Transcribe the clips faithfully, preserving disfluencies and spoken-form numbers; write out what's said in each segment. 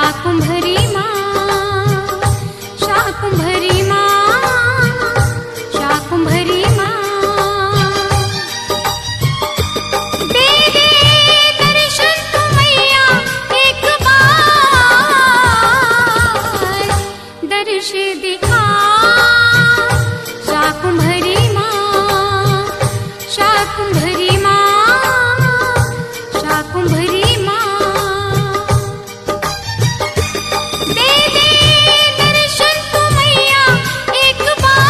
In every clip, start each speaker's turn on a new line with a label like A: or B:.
A: शाकुंभरी माँ, शाकुंभरी माँ, शाकुंभरी माँ। दे दे दर्शन तू मैया एक बार, दर्श दिखा शाकुंभरी माँ, शाकुंभरी माँ, शाकुंभरी माँ। दे दे दर्शन तू मैया एक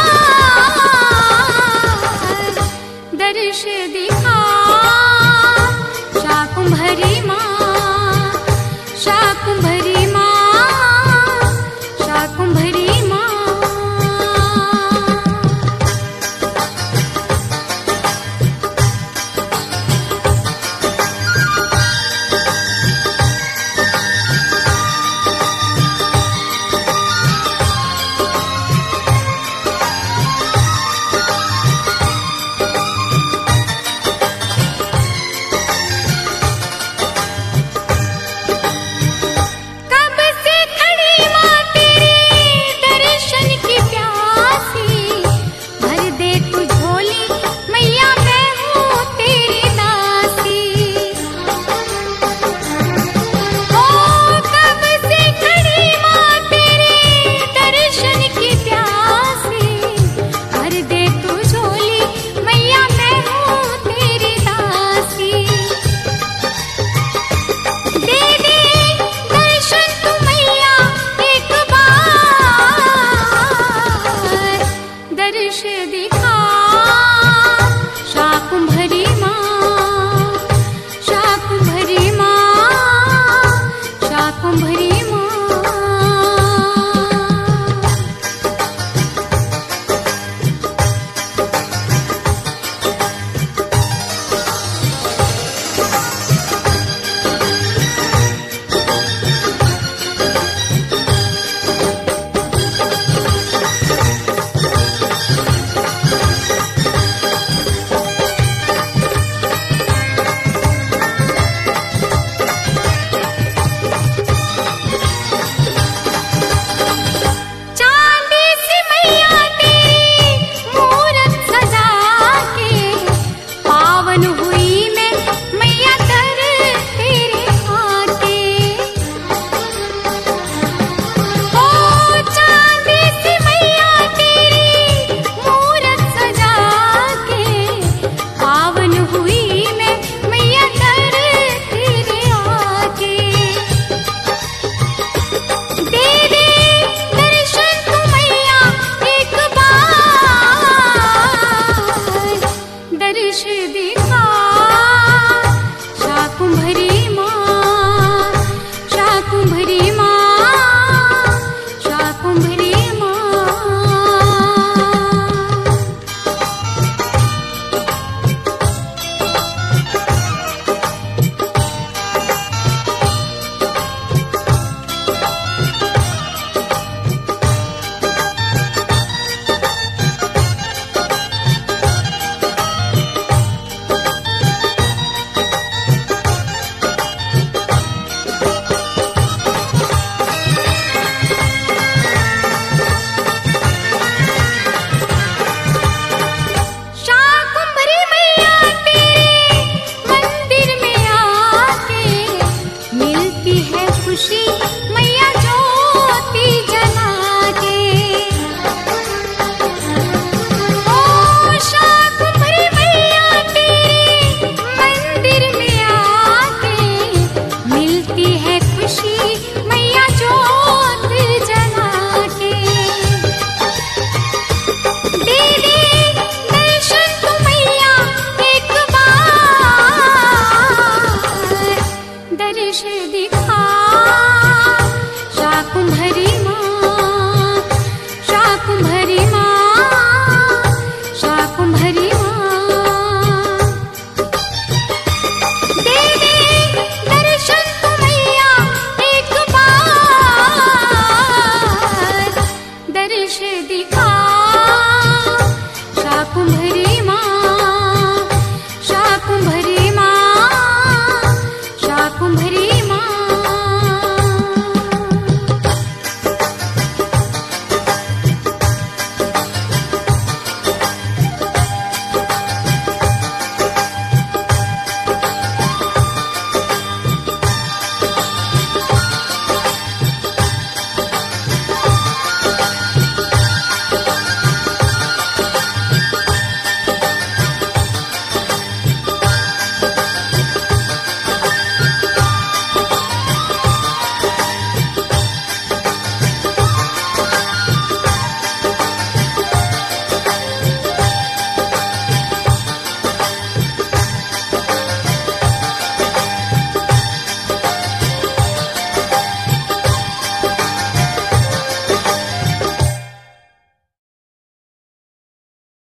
A: बार, दर्श दिखा शाकुंभरी माँ, शाकुंभरी माँ, शाकुंभरी माँ। कब से खड़ी माँ तेरे दर्शन की प्यासी, भर दे तू झोली मैया मैं हूँ तेरी दासी। ओ कब से खड़ी माँ तेरे दर्शन की प्यासी, भर दे तू झोली मैया मैं हूँ तेरी दासी। दे दे दर्शन तू मैया एक बार, दर्श दिखा शाकुंभरी माँ, शाकुंभरी माँ, शाकुंभरी माँ। चांदी सी मैया तेरी मूरत सजा के, पावन हुई मैं मैया दर तेरे आके। ओ चांदी सी मैया तेरी मूरत सजा के, पावन हुई मैं मैया दर तेरे आके। दे दे दर्शन तू मैया एक बार, दर्श दिखा शाकुंभरी माँ, शाकुंभरी माँ, शाकुंभरी माँ। शाकुंभरी मैया तेरे मंदिर में आके, मिलती है खुशी मैया ज्योति जला के। ओ शाकुंभरी मैया तेरे मंदिर में आके, मिलती है खुशी